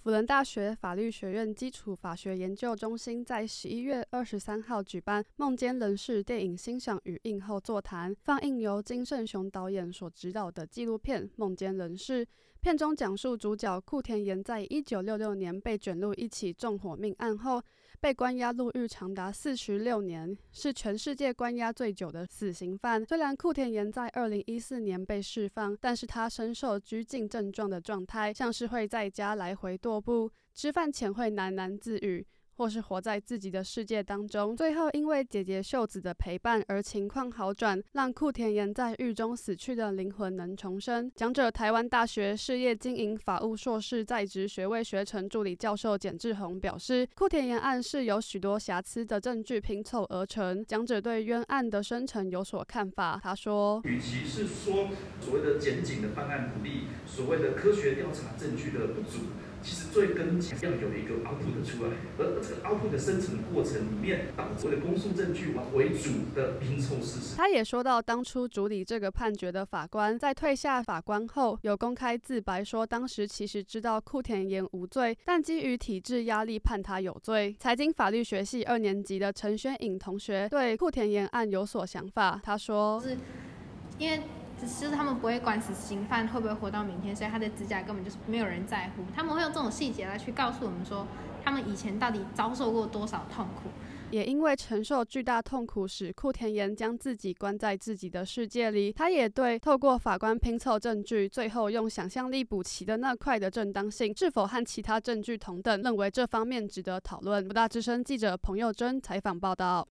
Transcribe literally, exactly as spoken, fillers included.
辅仁大学法律学院基础法学研究中心在十一月二十三号举办梦间人士电影欣赏与映后座谈，放映由金圣雄导演所执导的纪录片《梦间人士》。片中讲述主角库田岩在一九六六年被卷入一起纵火命案后，被关押入狱长达四十六年，是全世界关押最久的死刑犯。虽然库田岩在二零一四年被释放，但是他深受拘禁症状的状态，像是会在家来回踱步，吃饭前会喃喃自语，或是活在自己的世界当中。最后因为姐姐秀子的陪伴而情况好转，让库田岩在狱中死去的灵魂能重生。讲者台湾大学事业经营法务硕士在职学位学程助理教授简志宏表示，库田岩案是由许多瑕疵的证据拼凑而成。讲者对冤案的生成有所看法，他说， 与其是说所谓的检警的办案不力，所谓的科学调查证据的不足，其实最根本要有一个 output 出来，而这个 output 的生成过程里面，当所谓的公诉证据为主的拼凑事实。 他也说到，当初主理这个判决的法官在退下法官后，有公开自白说，当时其实知道库田岩无罪，但基于体制压力判他有罪。财经法律学系二年级的陈宣颖同学对库田岩案有所想法，他说， 是因为就是他们不会管死刑犯会不会活到明天，所以他的指甲根本就是没有人在乎。他们会用这种细节来去告诉我们说，他们以前到底遭受过多少痛苦。 也因为承受巨大痛苦使库田岩将自己关在自己的世界里，他也对透过法官拼凑证据，最后用想象力补齐的那块的正当性是否和其他证据同等，认为这方面值得讨论。不大之声记者彭佑珍采访报道。